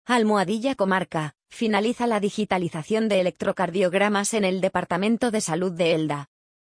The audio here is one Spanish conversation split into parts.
Almohadilla Comarca, finaliza la digitalización de electrocardiogramas en el Departamento de Salud de Elda.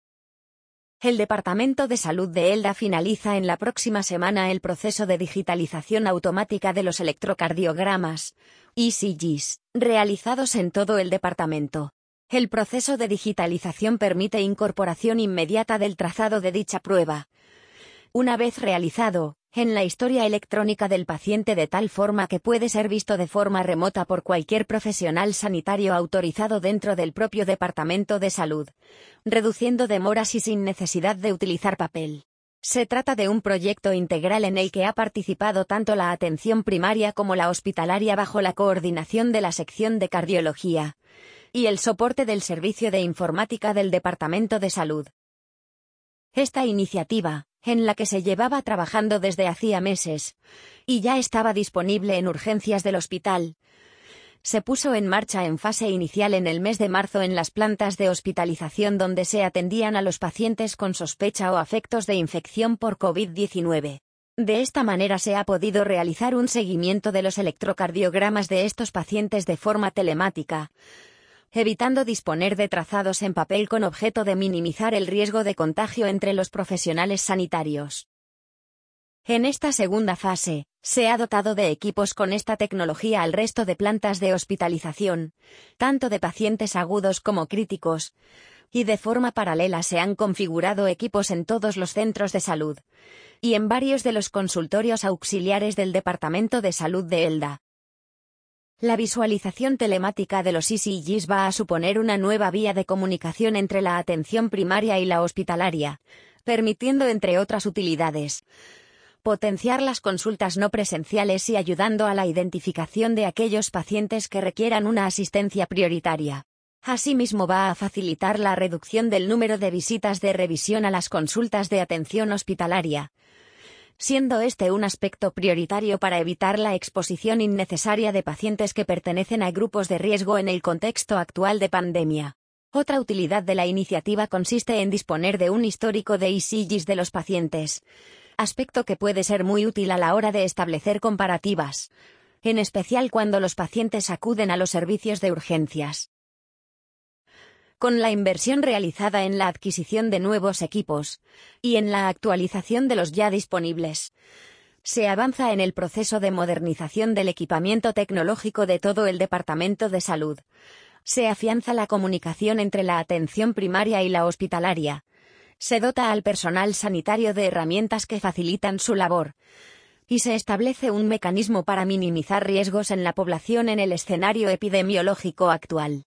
El Departamento de Salud de Elda finaliza en la próxima semana el proceso de digitalización automática de los electrocardiogramas, ECGs, realizados en todo el departamento. El proceso de digitalización permite incorporación inmediata del trazado de dicha prueba, una vez realizado, en la historia electrónica del paciente, de tal forma que puede ser visto de forma remota por cualquier profesional sanitario autorizado dentro del propio Departamento de Salud, reduciendo demoras y sin necesidad de utilizar papel. Se trata de un proyecto integral en el que ha participado tanto la atención primaria como la hospitalaria bajo la coordinación de la sección de cardiología y el soporte del Servicio de Informática del Departamento de Salud. Esta iniciativa, en la que se llevaba trabajando desde hacía meses, y ya estaba disponible en urgencias del hospital, se puso en marcha en fase inicial en el mes de marzo en las plantas de hospitalización donde se atendían a los pacientes con sospecha o afectos de infección por COVID-19. De esta manera se ha podido realizar un seguimiento de los electrocardiogramas de estos pacientes de forma telemática, evitando disponer de trazados en papel con objeto de minimizar el riesgo de contagio entre los profesionales sanitarios. En esta segunda fase, se ha dotado de equipos con esta tecnología al resto de plantas de hospitalización, tanto de pacientes agudos como críticos, y de forma paralela se han configurado equipos en todos los centros de salud, y en varios de los consultorios auxiliares del Departamento de Salud de Elda. La visualización telemática de los ECGs va a suponer una nueva vía de comunicación entre la atención primaria y la hospitalaria, permitiendo, entre otras utilidades, potenciar las consultas no presenciales y ayudando a la identificación de aquellos pacientes que requieran una asistencia prioritaria. Asimismo, va a facilitar la reducción del número de visitas de revisión a las consultas de atención hospitalaria, siendo este un aspecto prioritario para evitar la exposición innecesaria de pacientes que pertenecen a grupos de riesgo en el contexto actual de pandemia. Otra utilidad de la iniciativa consiste en disponer de un histórico de ECGs de los pacientes, aspecto que puede ser muy útil a la hora de establecer comparativas, en especial cuando los pacientes acuden a los servicios de urgencias. Con la inversión realizada en la adquisición de nuevos equipos y en la actualización de los ya disponibles, se avanza en el proceso de modernización del equipamiento tecnológico de todo el Departamento de Salud. Se afianza la comunicación entre la atención primaria y la hospitalaria. Se dota al personal sanitario de herramientas que facilitan su labor, y se establece un mecanismo para minimizar riesgos en la población en el escenario epidemiológico actual.